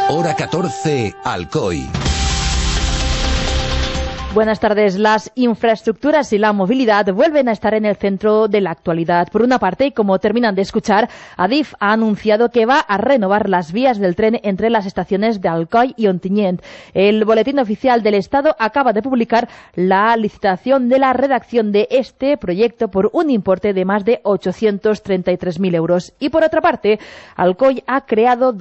Hora 14, Alcoy. Buenas tardes. Las infraestructuras y la movilidad vuelven a estar en el centro de la actualidad. Por una parte, como terminan de escuchar, Adif ha anunciado que va a renovar las vías del tren entre las estaciones de Alcoy y Ontinyent. El Boletín Oficial del Estado acaba de publicar la licitación de la redacción de este proyecto por un importe de más de 833.000 euros. Y por otra parte, Alcoy ha creado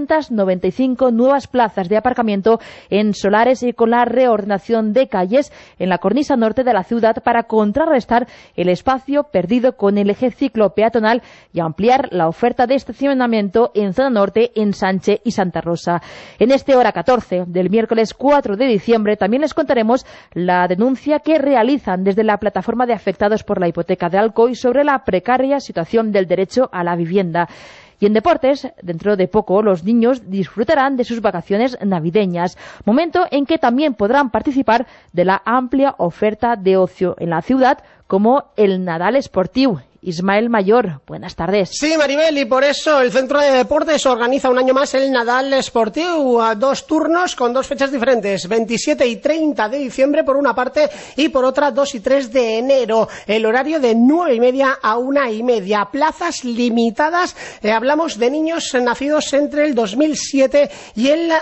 295 nuevas plazas de aparcamiento en solares y con la reordenación de calles en la cornisa norte de la ciudad para contrarrestar el espacio perdido con el eje ciclo peatonal y ampliar la oferta de estacionamiento en zona norte, en Sánchez y Santa Rosa. En este Hora 14 del miércoles 4 de diciembre también les contaremos la denuncia que realizan desde la plataforma de afectados por la hipoteca de Alcoy sobre la precaria situación del derecho a la vivienda. Y en deportes, dentro de poco, los niños disfrutarán de sus vacaciones navideñas, momento en que también podrán participar de la amplia oferta de ocio en la ciudad, como el Nadal Esportiu. Ismael Mayor, buenas tardes. Sí, Maribel, y por eso el Centro de Deportes organiza un año más el Nadal Esportiu a 2 turnos con 2 fechas diferentes, 27 y 30 de diciembre por una parte y por otra 2 y 3 de enero. El horario de 9:30 a 1:30. Plazas limitadas, hablamos de niños nacidos entre el 2007 y el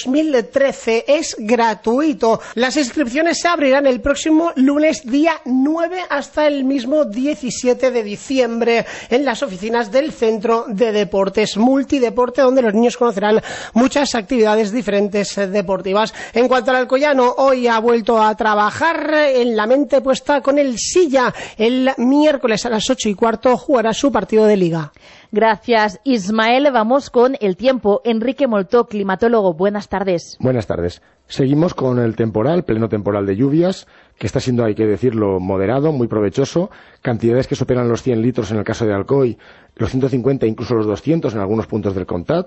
2013. Es gratuito. Las inscripciones se abrirán el próximo lunes día 9 hasta el mismo 17 de diciembre en las oficinas del Centro de Deportes Multideporte, donde los niños conocerán muchas actividades diferentes deportivas. En cuanto al alcoyano, hoy ha vuelto a trabajar en la mente puesta con el Silla. El miércoles a las 8:15 jugará su partido de Liga. Gracias, Ismael. Vamos con el tiempo. Enrique Moltó, climatólogo, buenas tardes. Buenas tardes. Seguimos con el temporal, pleno temporal de lluvias, que está siendo, hay que decirlo, moderado, muy provechoso. Cantidades que superan los 100 litros en el caso de Alcoy, los 150, incluso los 200 en algunos puntos del Comtat.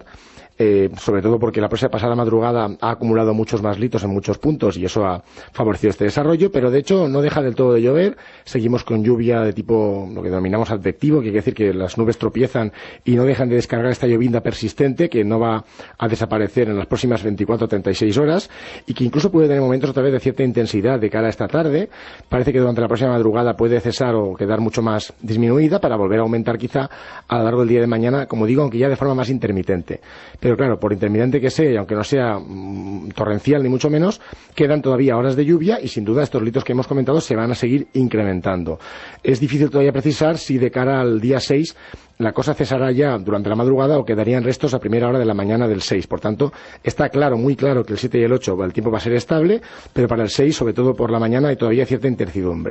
Sobre todo porque la pasada madrugada ha acumulado muchos más litros en muchos puntos y eso ha favorecido este desarrollo, pero de hecho no deja del todo de llover. Seguimos con lluvia de tipo, lo que denominamos advectivo, que quiere decir que las nubes tropiezan y no dejan de descargar esta llovinda persistente que no va a desaparecer en las próximas 24 o 36 horas y que incluso puede tener momentos otra vez de cierta intensidad de cara a esta tarde. Parece que durante la próxima madrugada puede cesar o quedar mucho más disminuida para volver a aumentar quizá a lo largo del día de mañana, como digo, aunque ya de forma más intermitente. Pero claro, por intermitente que sea, y aunque no sea torrencial ni mucho menos, quedan todavía horas de lluvia y sin duda estos litros que hemos comentado se van a seguir incrementando. Es difícil todavía precisar si de cara al día 6 la cosa cesará ya durante la madrugada o quedarían restos a primera hora de la mañana del 6. Por tanto, está claro, muy claro, que el 7 y el 8 el tiempo va a ser estable, pero para el 6, sobre todo por la mañana, hay todavía cierta incertidumbre.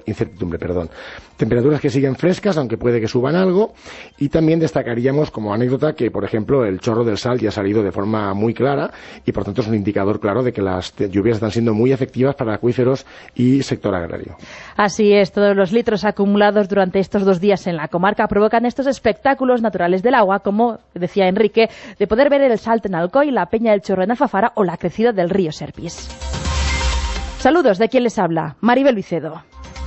Temperaturas que siguen frescas, aunque puede que suban algo, y también destacaríamos como anécdota que, por ejemplo, el chorro del Sal ya ha salido de forma muy clara y, por tanto, es un indicador claro de que las lluvias están siendo muy efectivas para acuíferos y sector agrario. Así es, todos los litros acumulados durante estos 2 días en la comarca provocan estos espectáculos naturales del agua, como decía Enrique, de poder ver el Salt en Alcoy, la Peña del Chorro en Alfafara o la crecida del río Serpis. Saludos de quien les habla, Maribel Vicedo.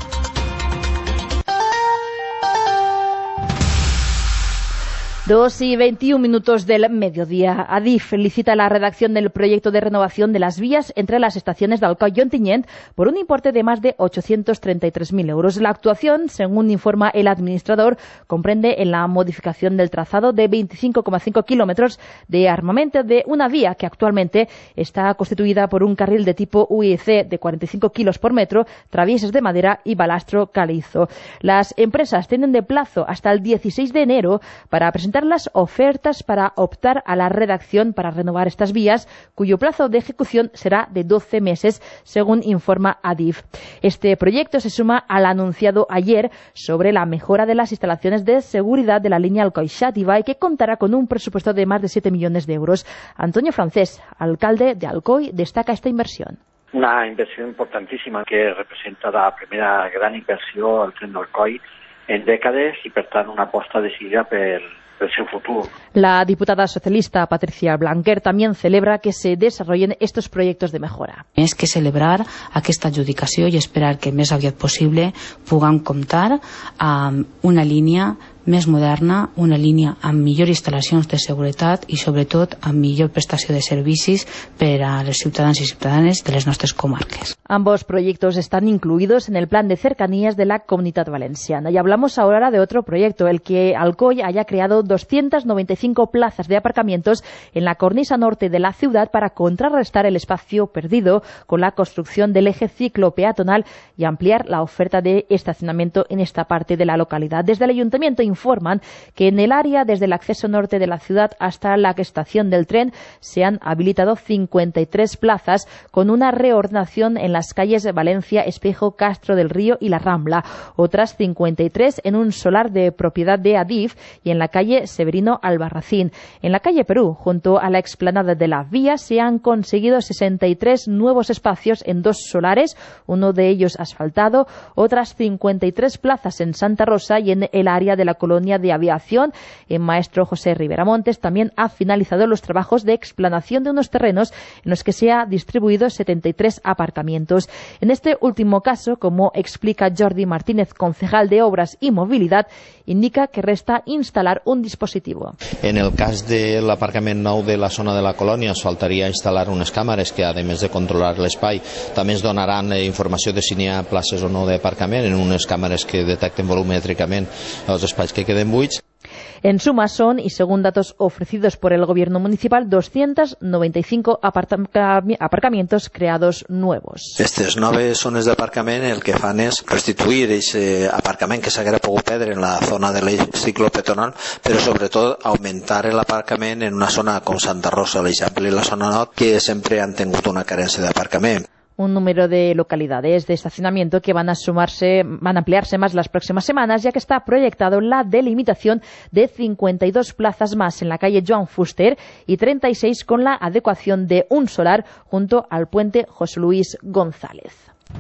2:21 del mediodía. Adif licita la redacción del proyecto de renovación de las vías entre las estaciones de Alcoy y Ontinyent por un importe de más de 833.000 euros. La actuación, según informa el administrador, comprende en la modificación del trazado de 25,5 kilómetros de armamento de una vía que actualmente está constituida por un carril de tipo UIC de 45 kilos por metro, traviesas de madera y balastro calizo. Las empresas tienen de plazo hasta el 16 de enero para presentar las ofertas para optar a la redacción para renovar estas vías, cuyo plazo de ejecución será de 12 meses, según informa Adif. Este proyecto se suma al anunciado ayer sobre la mejora de las instalaciones de seguridad de la línea Alcoy-Xàtiva y que contará con un presupuesto de más de 7 millones de euros. Antonio Francés, alcalde de Alcoy, destaca esta inversión. Una inversión importantíssima que representa la primera gran inversió al tren d'Alcoy en dècades i, per tant, una aposta decidida per su futuro. La diputada socialista Patricia Blanquer también celebra que se desarrollen estos proyectos de mejora. És que celebrar aquesta adjudicació i esperar que més aviat possible puguem comptar amb una línia més moderna, una línia amb millors instal·lacions de seguretat i sobretot amb millor prestació de servicis per a les ciutadans y ciudadanes de les nostres comarques. Ambos proyectos están incluidos en el plan de cercanías de la Comunidad Valenciana. Y hablamos ahora de otro proyecto, el que Alcoy haya creado 295 plazas de aparcamientos en la cornisa norte de la ciudad para contrarrestar el espacio perdido con la construcción del eje ciclo-peatonal y ampliar la oferta de estacionamiento en esta parte de la localidad. Desde el Ayuntamiento informan que en el área desde el acceso norte de la ciudad hasta la estación del tren se han habilitado 53 plazas con una reordenación en las calles de Valencia, Espejo, Castro del Río y La Rambla. Otras 53 en un solar de propiedad de Adif y en la calle Severino Albarracín. En la calle Perú, junto a la explanada de la vía, se han conseguido 63 nuevos espacios en 2 solares, uno de ellos asfaltado, otras 53 plazas en Santa Rosa y en el área de la colonia de aviación. En Maestro José Rivera Montes también ha finalizado los trabajos de explanación de unos terrenos en los que se ha distribuido 73 aparcamientos. En este último caso, como explica Jordi Martínez, concejal de Obras y Movilidad, indica que resta instalar un dispositivo. En el cas de l'aparcament nou de la zona de la colònia es faltaria instal·lar unes càmeres que, a més de controlar l'espai, també ens donaran informació de si n'hi ha places o no d'aparcament, en unes càmeres que detecten volumètricament els espais que queden buits. En suma son, y según datos ofrecidos por el Gobierno municipal, 295 aparcamientos creados nuevos. Aquestes noves zones d'aparcament el que fan és restituir aquest aparcament que s'haguera pogut perdre en la zona de l'eix ciclopeatonal, però sobretot augmentar l'aparcament en una zona com Santa Rosa, l'Eixample i la zona nord, que sempre han tingut una carència d'aparcament. Un número de localidades de estacionamiento que van a ampliarse más las próximas semanas, ya que está proyectado la delimitación de 52 plazas más en la calle Joan Fuster y 36 con la adecuación de un solar junto al puente José Luis González.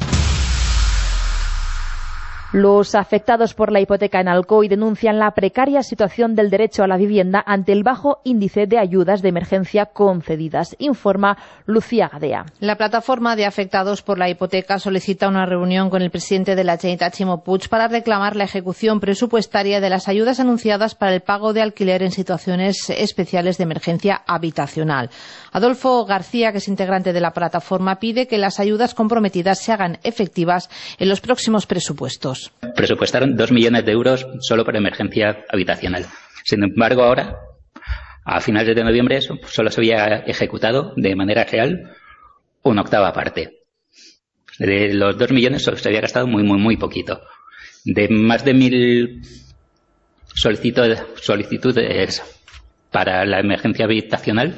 Los afectados por la hipoteca en Alcoy denuncian la precaria situación del derecho a la vivienda ante el bajo índice de ayudas de emergencia concedidas, informa Lucía Gadea. La plataforma de afectados por la hipoteca solicita una reunión con el presidente de la Generalitat, Ximo Puig, para reclamar la ejecución presupuestaria de las ayudas anunciadas para el pago de alquiler en situaciones especiales de emergencia habitacional. Adolfo García, que es integrante de la plataforma, pide que las ayudas comprometidas se hagan efectivas en los próximos presupuestos. Presupuestaron 2 millones de euros solo para emergencia habitacional. Sin embargo, ahora, a finales de noviembre, eso solo se había ejecutado de manera real una octava parte. De los 2 millones solo se había gastado muy poquito. De más de 1.000 solicitudes para la emergencia habitacional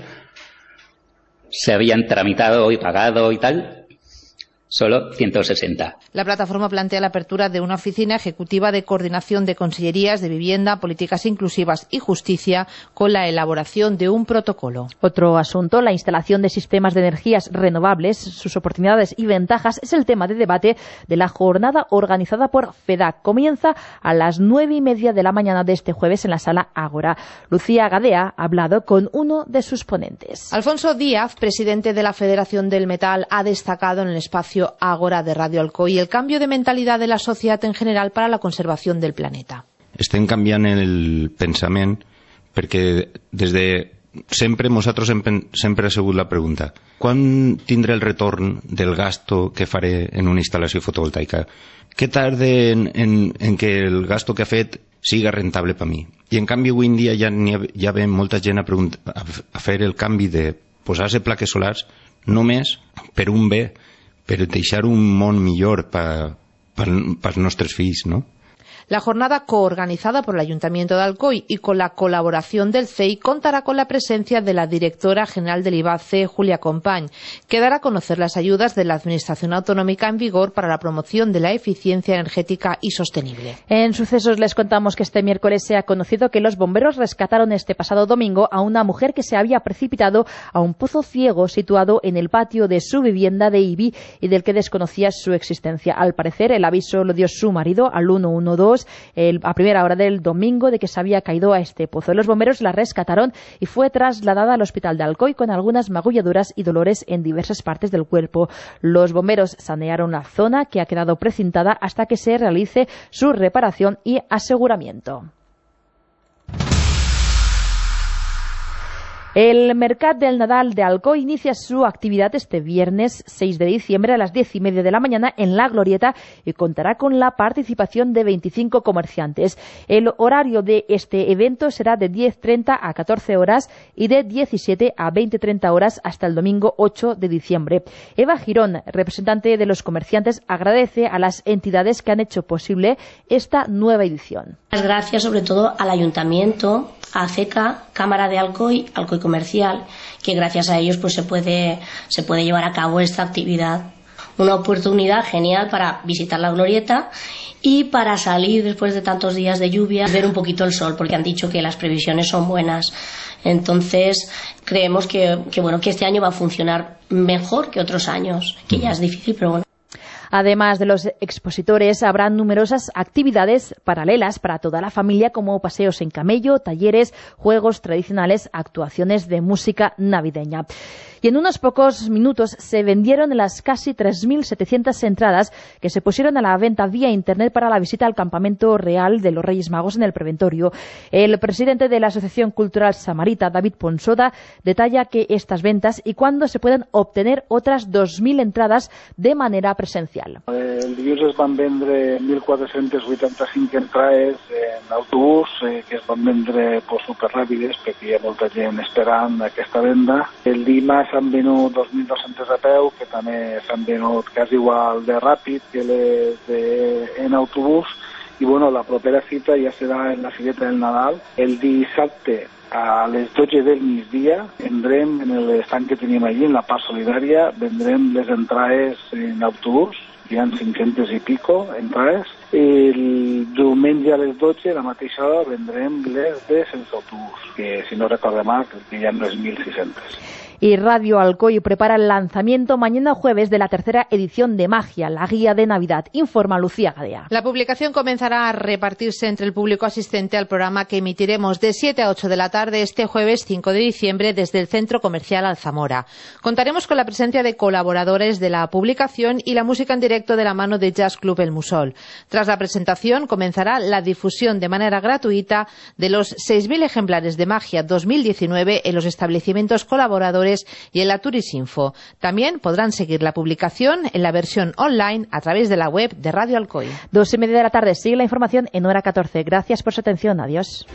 se habían tramitado y pagado y tal, solo 160. La plataforma plantea la apertura de una oficina ejecutiva de coordinación de consellerías de vivienda, políticas inclusivas y justicia con la elaboración de un protocolo. Otro asunto, la instalación de sistemas de energías renovables, sus oportunidades y ventajas, es el tema de debate de la jornada organizada por FEDAC. Comienza a las 9:30 de la mañana de este jueves en la sala Ágora. Lucía Gadea ha hablado con uno de sus ponentes. Alfonso Díaz, presidente de la Federación del Metal, ha destacado en el espacio Ágora de Radio Alcoy el cambio de mentalidad de la societat en general para la conservación del planeta. Estem canviant el pensament perquè des de sempre nosaltres sempre ha sigut la pregunta: quan tindré el retorn del gasto que faré en una instal·lació fotovoltaica? Què tarde en que el gasto que ha fet siga rentable per mi? I en canvi avui en dia ja ve molta gent a fer el canvi de posar-se plaques solars només per un bé, per deixar un món millor pels nostres fills, no? La jornada, coorganizada por el Ayuntamiento de Alcoy y con la colaboración del CEI, contará con la presencia de la directora general del IBACE, Julia Compañ, que dará a conocer las ayudas de la Administración Autonómica en vigor para la promoción de la eficiencia energética y sostenible. En sucesos les contamos que este miércoles se ha conocido que los bomberos rescataron este pasado domingo a una mujer que se había precipitado a un pozo ciego situado en el patio de su vivienda de Ibi y del que desconocía su existencia. Al parecer, el aviso lo dio su marido al 112 a primera hora del domingo de que se había caído a este pozo. Los bomberos la rescataron y fue trasladada al hospital de Alcoy con algunas magulladuras y dolores en diversas partes del cuerpo. Los bomberos sanearon la zona que ha quedado precintada hasta que se realice su reparación y aseguramiento. El Mercat del Nadal de Alcoi inicia su actividad este viernes 6 de diciembre a las 10:30 de la mañana en la Glorieta y contará con la participación de 25 comerciantes. El horario de este evento será de 10:30 a 14 horas y de 17 a 20:30 horas hasta el domingo 8 de diciembre. Eva Girón, representante de los comerciantes, agradece a las entidades que han hecho posible esta nueva edición. Las gracias sobre todo al Ayuntamiento, a CECA, Cámara de Alcoi, Alcoi Comercial, que gracias a ellos pues se puede llevar a cabo esta actividad. Una oportunidad genial para visitar la Glorieta y para salir después de tantos días de lluvia, ver un poquito el sol, porque han dicho que las previsiones son buenas. Entonces creemos que este año va a funcionar mejor que otros años, que ya es difícil, pero bueno. Además de los expositores, habrá numerosas actividades paralelas para toda la familia, como paseos en camello, talleres, juegos tradicionales, actuaciones de música navideña. Y en unos pocos minutos se vendieron las casi 3.700 entradas que se pusieron a la venta vía Internet para la visita al campamento real de los Reyes Magos en el Preventorio. El presidente de la Asociación Cultural Samarita, David Ponsoda, detalla que estas ventas y cuándo se pueden obtener otras 2.000 entrades de manera presencial. El dilluns es van vendre 1.485 entrades en autobús, que es van vendre superràpides, perquè hi ha molta gent esperant aquesta venda. El dimarts s'han venut 2.200 a peu, que també s'han venut quasi igual de ràpid que les en autobús. I bueno, la propera cita ja serà en la Figueta del Nadal. El dissabte a les 12 del migdia vendrem en l'estand que tenim allí, en la part solidària, vendrem les entrades en autobús. Hi ha 500 i pico entrades. El diumenge a les 12, a la mateixa hora, vendrem les de sense autobús, que si no recordo mal, que ja no és 1.600. Y Radio Alcoi prepara el lanzamiento mañana jueves de la tercera edición de Magia, la guía de Navidad. Informa Lucía Gadea. La publicación comenzará a repartirse entre el público asistente al programa que emitiremos de 7 a 8 de la tarde este jueves 5 de diciembre desde el Centro Comercial Alzamora. Contaremos con la presencia de colaboradores de la publicación y la música en directo de la mano de Jazz Club El Musol. Tras la presentación comenzará la difusión de manera gratuita de los 6.000 ejemplares de Magia 2019 en los establecimientos colaboradores y en la Turisinfo. También podrán seguir la publicación en la versión online a través de la web de Radio Alcoi. 2:30 de la tarde. Sigue la información en hora 14. Gracias por su atención. Adiós.